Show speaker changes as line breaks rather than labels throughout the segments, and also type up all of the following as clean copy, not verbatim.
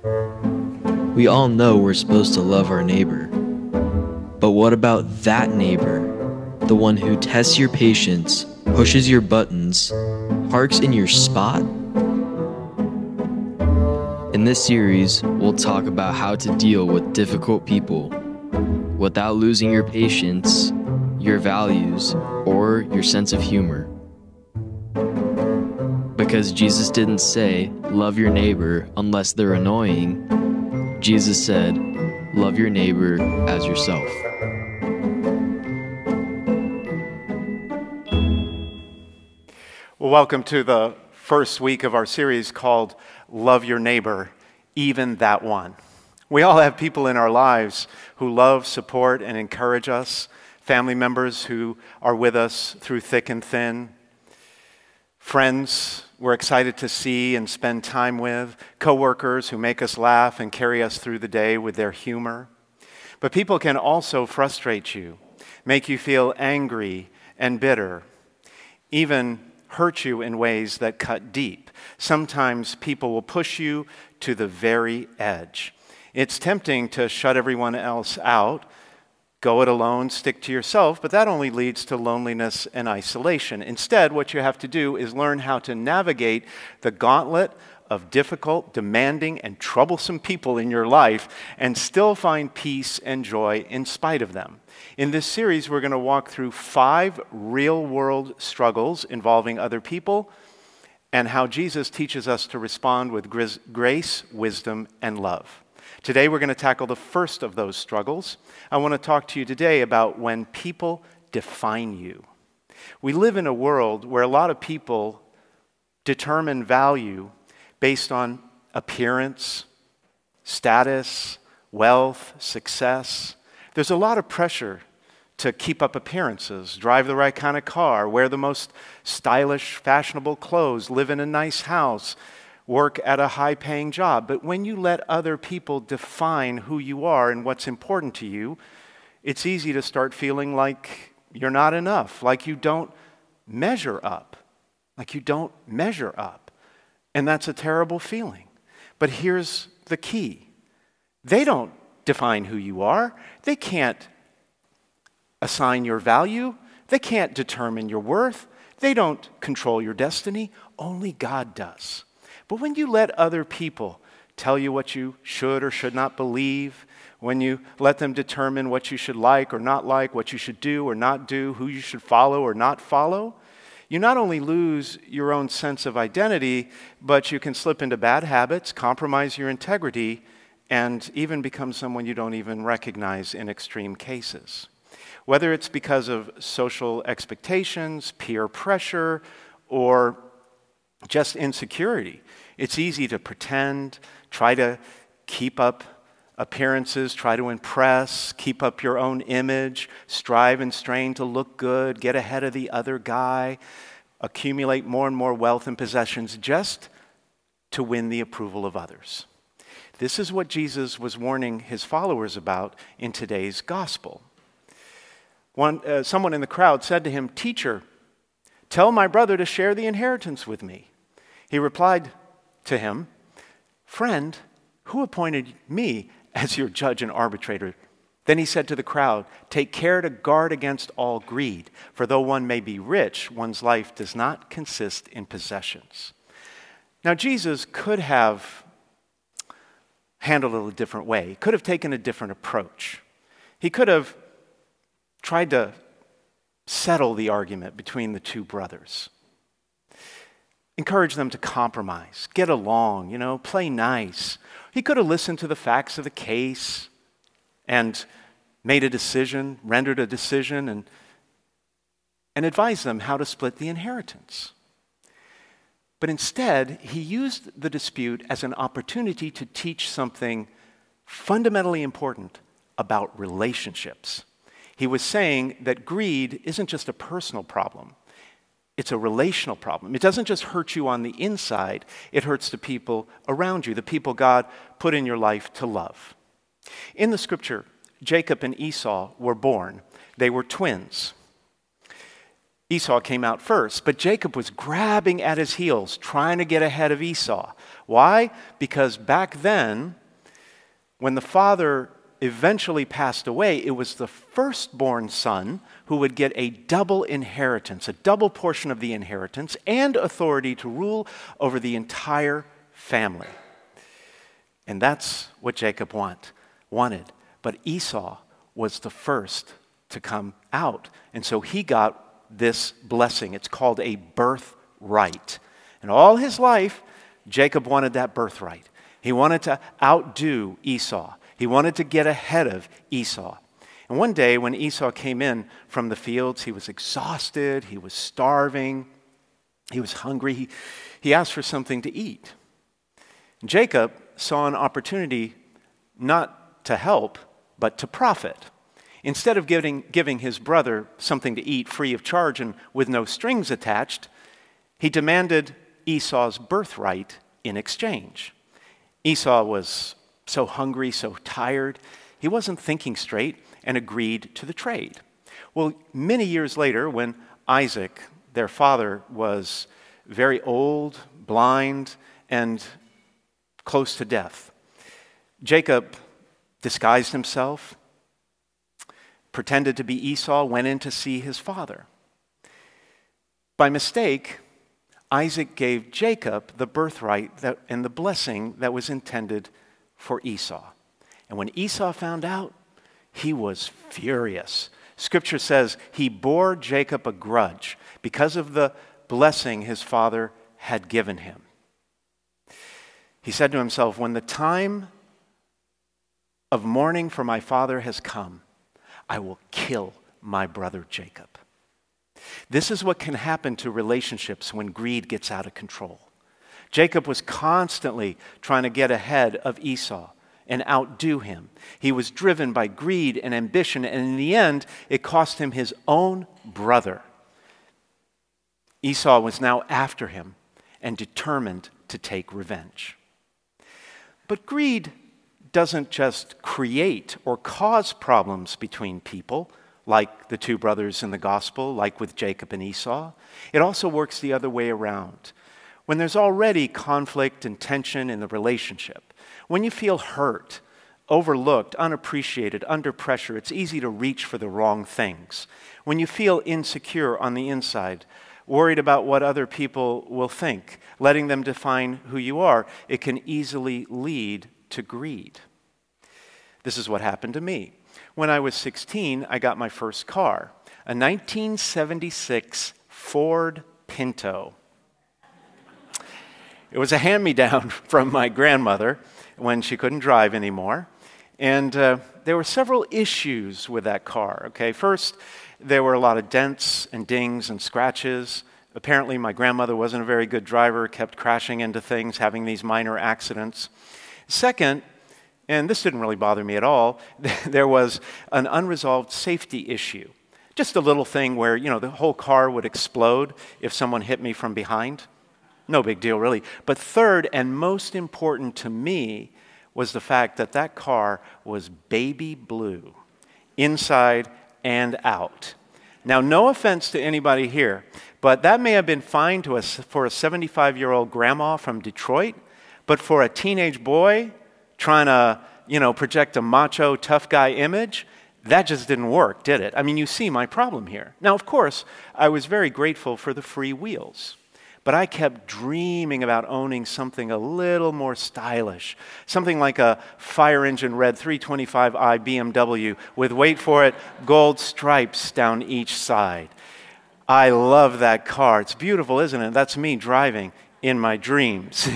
We all know we're supposed to love our neighbor. But what about that neighbor? The one who tests your patience, pushes your buttons, parks in your spot? In this series, we'll talk about how to deal with difficult people without losing your patience, your values, or your sense of humor. Because Jesus didn't say, love your neighbor unless they're annoying. Jesus said, love your neighbor as yourself.
Well, welcome to the first week of our series called Love Your Neighbor, Even That One. We all have people in our lives who love, support, and encourage us, family members who are with us through thick and thin, friends we're excited to see and spend time with, coworkers who make us laugh and carry us through the day with their humor. But people can also frustrate you, make you feel angry and bitter, even hurt you in ways that cut deep. Sometimes people will push you to the very edge. It's tempting to shut everyone else out, go it alone, stick to yourself, but that only leads to loneliness and isolation. Instead, what you have to do is learn how to navigate the gauntlet of difficult, demanding, and troublesome people in your life and still find peace and joy in spite of them. In this series, we're going to walk through 5 real-world struggles involving other people and how Jesus teaches us to respond with grace, wisdom, and love. Today, we're going to tackle the first of those struggles. I want to talk to you today about when people define you. We live in a world where a lot of people determine value based on appearance, status, wealth, success. There's a lot of pressure to keep up appearances, drive the right kind of car, wear the most stylish, fashionable clothes, live in a nice house, work at a high-paying job. But when you let other people define who you are and what's important to you, it's easy to start feeling like you're not enough, like you don't measure up, And that's a terrible feeling. But here's the key. They don't define who you are. They can't assign your value. They can't determine your worth. They don't control your destiny. Only God does. But when you let other people tell you what you should or should not believe, when you let them determine what you should like or not like, what you should do or not do, who you should follow or not follow, you not only lose your own sense of identity, but you can slip into bad habits, compromise your integrity, and even become someone you don't even recognize in extreme cases. Whether it's because of social expectations, peer pressure, or just insecurity, it's easy to pretend, try to keep up appearances, try to impress, keep up your own image, strive and strain to look good, get ahead of the other guy, accumulate more and more wealth and possessions just to win the approval of others. This is what Jesus was warning his followers about in today's gospel. Someone in the crowd said to him, "Teacher, tell my brother to share the inheritance with me." He replied to him, "Friend, who appointed me as your judge and arbitrator?" Then he said to the crowd, "Take care to guard against all greed, for though one may be rich, one's life does not consist in possessions." Now, Jesus could have handled it a different way. He could have taken a different approach. He could have tried to settle the argument between the two brothers. Encourage them to compromise, get along, play nice. He could have listened to the facts of the case and made a decision, rendered a decision, and advised them how to split the inheritance. But instead, he used the dispute as an opportunity to teach something fundamentally important about relationships. He was saying that greed isn't just a personal problem. It's a relational problem. It doesn't just hurt you on the inside, it hurts the people around you, the people God put in your life to love. In the scripture, Jacob and Esau were born. They were twins. Esau came out first, but Jacob was grabbing at his heels, trying to get ahead of Esau. Why? Because back then, when the father eventually passed away, it was the firstborn son who would get a double inheritance, a double portion of the inheritance, and authority to rule over the entire family. And that's what Jacob wanted. But Esau was the first to come out. And so he got this blessing. It's called a birthright. And all his life, Jacob wanted that birthright. He wanted to outdo Esau. He wanted to get ahead of Esau. And one day when Esau came in from the fields, he was exhausted, he was starving, he was hungry. He asked for something to eat. And Jacob saw an opportunity not to help, but to profit. Instead of giving his brother something to eat free of charge and with no strings attached, he demanded Esau's birthright in exchange. Esau was so hungry, so tired, he wasn't thinking straight and agreed to the trade. Well, many years later, when Isaac, their father, was very old, blind, and close to death, Jacob disguised himself, pretended to be Esau, went in to see his father. By mistake, Isaac gave Jacob the birthright and the blessing that was intended for Esau. And when Esau found out, he was furious. Scripture says he bore Jacob a grudge because of the blessing his father had given him. He said to himself, when the time of mourning for my father has come, I will kill my brother Jacob. This is what can happen to relationships when greed gets out of control. Jacob was constantly trying to get ahead of Esau and outdo him. He was driven by greed and ambition, and in the end, it cost him his own brother. Esau was now after him and determined to take revenge. But greed doesn't just create or cause problems between people, like the two brothers in the gospel, like with Jacob and Esau. It also works the other way around. When there's already conflict and tension in the relationship, when you feel hurt, overlooked, unappreciated, under pressure, it's easy to reach for the wrong things. When you feel insecure on the inside, worried about what other people will think, letting them define who you are, it can easily lead to greed. This is what happened to me. When I was 16, I got my first car, a 1976 Ford Pinto. It was a hand-me-down from my grandmother when she couldn't drive anymore. And there were several issues with that car. Okay, first, there were a lot of dents and dings and scratches. Apparently, my grandmother wasn't a very good driver, kept crashing into things, having these minor accidents. Second, and this didn't really bother me at all, there was an unresolved safety issue. Just a little thing where, the whole car would explode if someone hit me from behind. No big deal, really. But third, and most important to me, was the fact that that car was baby blue, inside and out. Now, no offense to anybody here, but that may have been fine for a 75-year-old grandma from Detroit, but for a teenage boy trying to, project a macho, tough guy image, that just didn't work, did it? I mean, you see my problem here. Now, of course, I was very grateful for the free wheels, but I kept dreaming about owning something a little more stylish, something like a fire engine red 325i BMW with, wait for it, gold stripes down each side. I love that car. It's beautiful, isn't it? That's me driving in my dreams,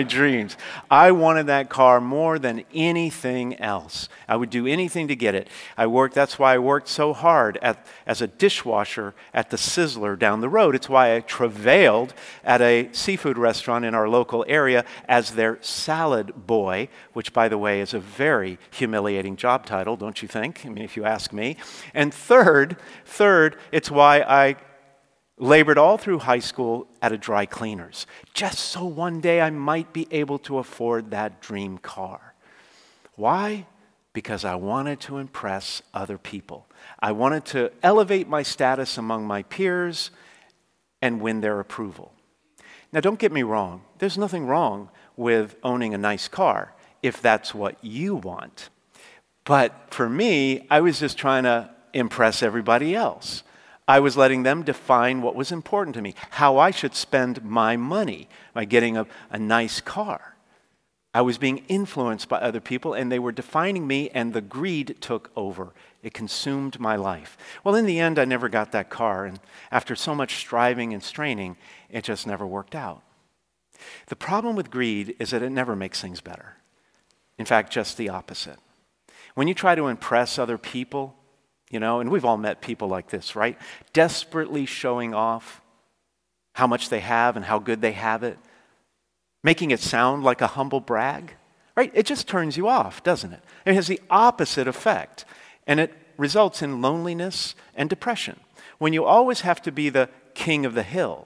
I wanted that car more than anything else. I would do anything to get it. That's why I worked so hard as a dishwasher at the Sizzler down the road. It's why I travailed at a seafood restaurant in our local area as their salad boy, which, by the way, is a very humiliating job title, don't you think? I mean, if you ask me. And third, it's why I labored all through high school at a dry cleaner's, just so one day I might be able to afford that dream car. Why? Because I wanted to impress other people. I wanted to elevate my status among my peers and win their approval. Now, don't get me wrong. There's nothing wrong with owning a nice car, if that's what you want. But for me, I was just trying to impress everybody else. I was letting them define what was important to me, how I should spend my money by getting a nice car. I was being influenced by other people, and they were defining me, and the greed took over. It consumed my life. Well, in the end, I never got that car, and after so much striving and straining, it just never worked out. The problem with greed is that it never makes things better. In fact, just the opposite. When you try to impress other people, and we've all met people like this, right? Desperately showing off how much they have and how good they have it, making it sound like a humble brag, right? It just turns you off, doesn't it? It has the opposite effect, and it results in loneliness and depression. When you always have to be the king of the hill,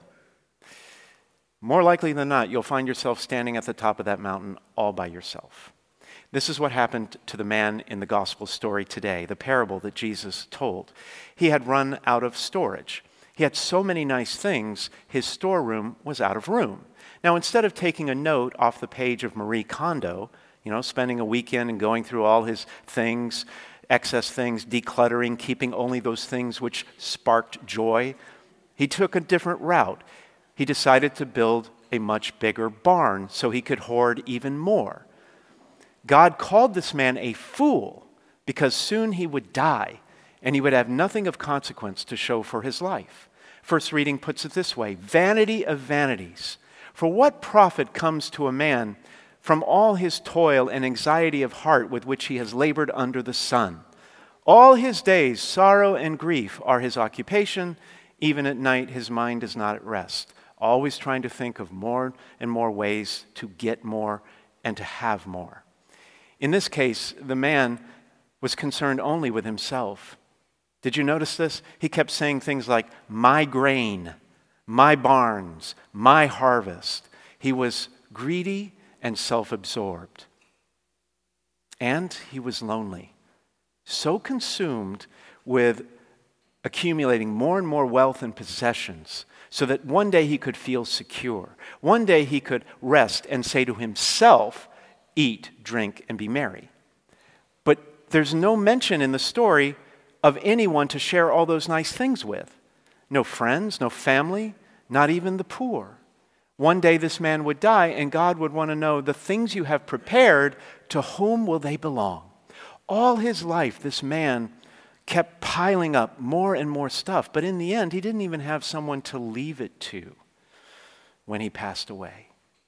more likely than not, you'll find yourself standing at the top of that mountain all by yourself. This is what happened to the man in the gospel story today, the parable that Jesus told. He had run out of storage. He had so many nice things, his storeroom was out of room. Now, instead of taking a note off the page of Marie Kondo, spending a weekend and going through all his things, excess things, decluttering, keeping only those things which sparked joy, he took a different route. He decided to build a much bigger barn so he could hoard even more. God called this man a fool because soon he would die and he would have nothing of consequence to show for his life. First reading puts it this way: vanity of vanities. For what profit comes to a man from all his toil and anxiety of heart with which he has labored under the sun? All his days, sorrow and grief are his occupation. Even at night, his mind is not at rest, always trying to think of more and more ways to get more and to have more. In this case, the man was concerned only with himself. Did you notice this? He kept saying things like, my grain, my barns, my harvest. He was greedy and self-absorbed. And he was lonely, so consumed with accumulating more and more wealth and possessions so that one day he could feel secure. One day he could rest and say to himself, eat, drink, and be merry. But there's no mention in the story of anyone to share all those nice things with. No friends, no family, not even the poor. One day this man would die, and God would want to know, the things you have prepared, to whom will they belong? All his life, this man kept piling up more and more stuff, but in the end, he didn't even have someone to leave it to when he passed away.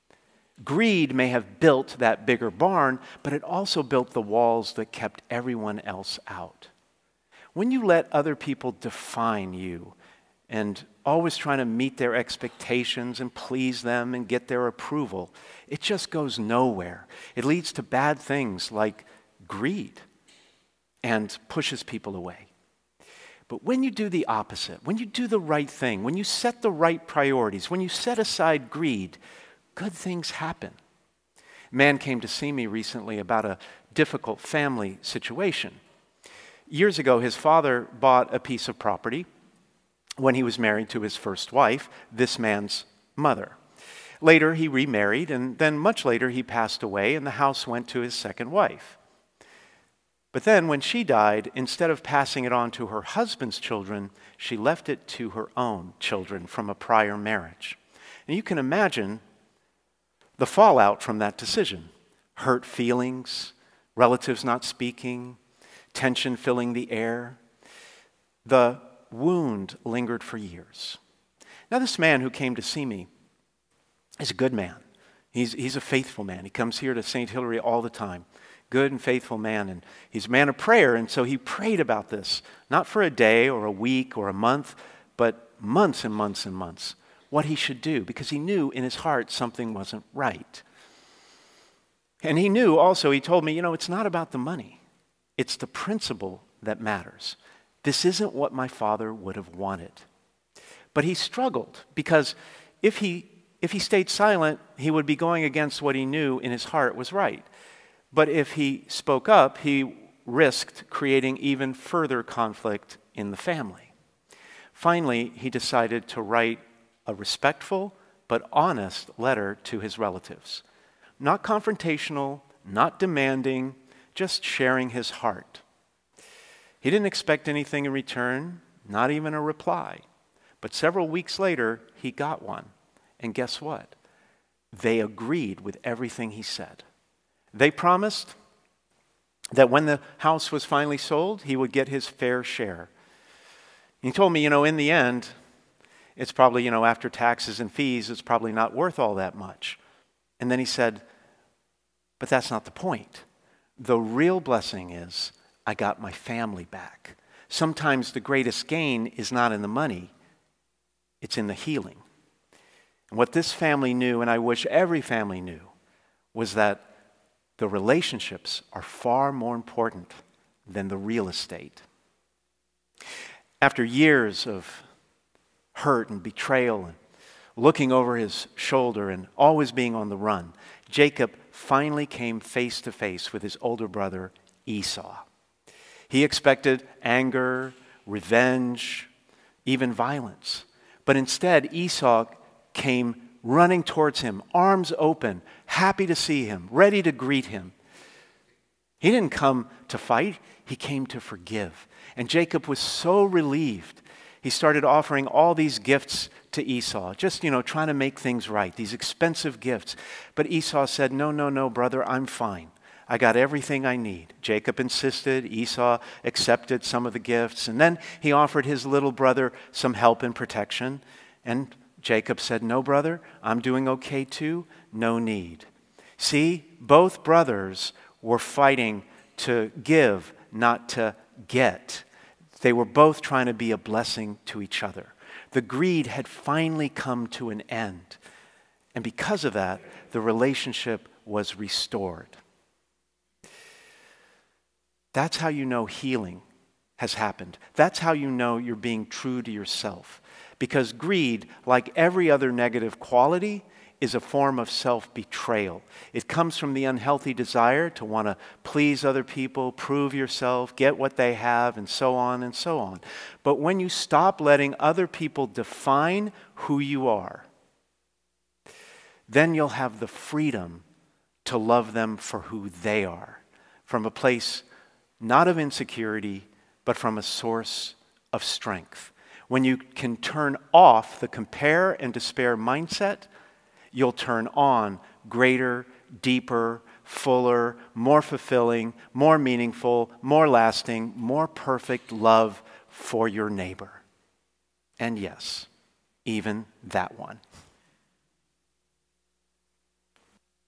Greed may have built that bigger barn, but it also built the walls that kept everyone else out. When you let other people define you and always trying to meet their expectations and please them and get their approval, it just goes nowhere. It leads to bad things like greed and pushes people away. But when you do the opposite, when you do the right thing, when you set the right priorities, when you set aside greed, good things happen. A man came to see me recently about a difficult family situation. Years ago, his father bought a piece of property when he was married to his first wife, this man's mother. Later, he remarried, and then much later, he passed away, and the house went to his second wife. But then, when she died, instead of passing it on to her husband's children, she left it to her own children from a prior marriage. And you can imagine the fallout from that decision: hurt feelings, relatives not speaking, tension filling the air. The wound lingered for years. Now, this man who came to see me is a good man. He's a faithful man. He comes here to St. Hilary all the time. Good and faithful man, and he's a man of prayer, and so he prayed about this, not for a day or a week or a month, but months and months and months, what he should do, because he knew in his heart something wasn't right. And he knew also, he told me, it's not about the money. It's the principle that matters. This isn't what my father would have wanted. But he struggled, because if he stayed silent, he would be going against what he knew in his heart was right. But if he spoke up, he risked creating even further conflict in the family. Finally, he decided to write a respectful but honest letter to his relatives. not confrontational, not demanding, just sharing his heart. He didn't expect anything in return, not even a reply. But several weeks later, he got one. And guess what? They agreed with everything he said. They promised that when the house was finally sold, he would get his fair share. He told me, in the end, it's probably, after taxes and fees, it's probably not worth all that much. And then he said, but that's not the point. The real blessing is I got my family back. Sometimes the greatest gain is not in the money, it's in the healing. And what this family knew, and I wish every family knew, was that the relationships are far more important than the real estate. After years of hurt and betrayal and looking over his shoulder and always being on the run, Jacob finally came face to face with his older brother Esau. He expected anger, revenge, even violence. But instead, Esau came running towards him, arms open, happy to see him, ready to greet him. He didn't come to fight, he came to forgive. And Jacob was so relieved. He started offering all these gifts to Esau, just, trying to make things right, these expensive gifts. But Esau said, no, brother, I'm fine. I got everything I need. Jacob insisted. Esau accepted some of the gifts. And then he offered his little brother some help and protection. And Jacob said, no, brother, I'm doing okay too. No need. See, both brothers were fighting to give, not to get. They were both trying to be a blessing to each other. The greed had finally come to an end. And because of that, the relationship was restored. That's how you know healing has happened. That's how you know you're being true to yourself. Because greed, like every other negative quality, is a form of self-betrayal. It comes from the unhealthy desire to want to please other people, prove yourself, get what they have, and so on and so on. But when you stop letting other people define who you are, then you'll have the freedom to love them for who they are, from a place not of insecurity, but from a source of strength. When you can turn off the compare and despair mindset, you'll turn on greater, deeper, fuller, more fulfilling, more meaningful, more lasting, more perfect love for your neighbor. And yes, even that one.